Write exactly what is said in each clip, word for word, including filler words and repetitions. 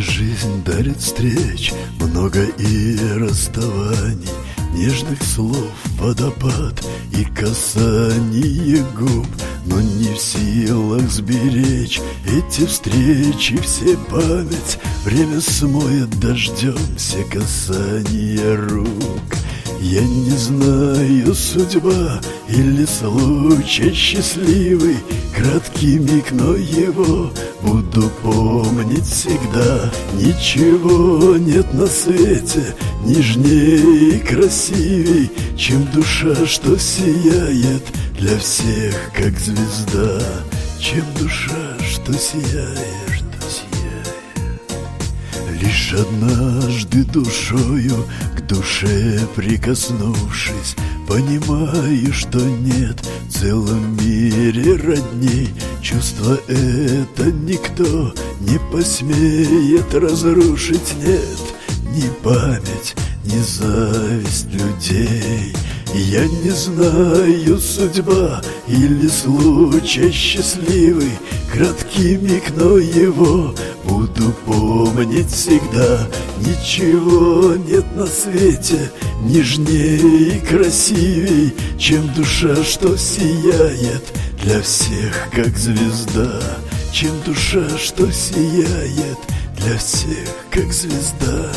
жизнь дарит встреч, много и расставаний, нежных слов водопад и касание губ. Но не в силах сберечь эти встречи, все память. Время смоет дождем все касания рук. Я не знаю, судьба или случай счастливый, краткий миг, но его буду помнить всегда. Ничего нет на свете нежнее и красивей, чем душа, что сияет для всех, как звезда. Чем душа, что сияет, что сияет. Лишь однажды душою к душе прикоснувшись, понимаю, что нет в целом мире родней. Чувство это никто не посмеет разрушить. Нет, ни память, ни зависть людей. Я не знаю, судьба или случай счастливый, краткий миг, но его буду помнить всегда. Ничего нет на свете нежнее и красивей, чем душа, что сияет для всех, как звезда. Чем душа, что сияет для всех, как звезда.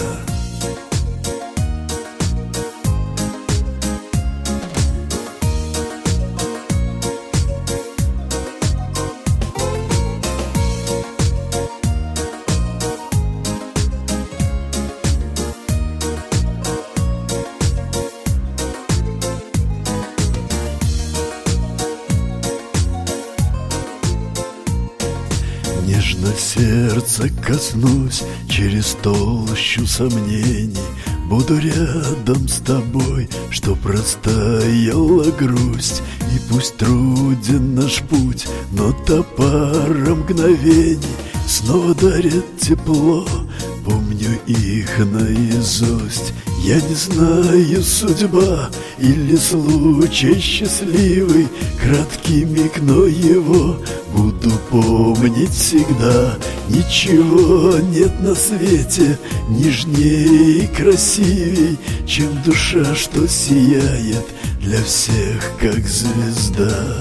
Нежно сердце коснусь через толщу сомнений. Буду рядом с тобой, чтоб растаяла грусть. И пусть труден наш путь, но та пара мгновений снова дарит тепло. Помню их наизусть. Я не знаю, судьба или случай счастливый, краткий миг, но его буду помнить всегда. Ничего нет на свете нежнее и красивей, чем душа, что сияет для всех, как звезда.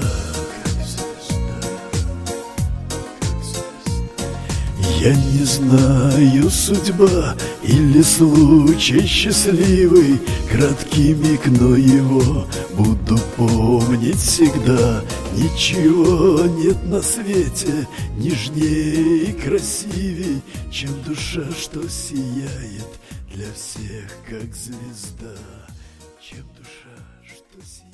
Я не знаю, судьба или случай счастливый, краткий миг, но его буду помнить всегда. Ничего нет на свете нежнее и красивей, чем душа, что сияет для всех, как звезда. Чем душа, что сияет.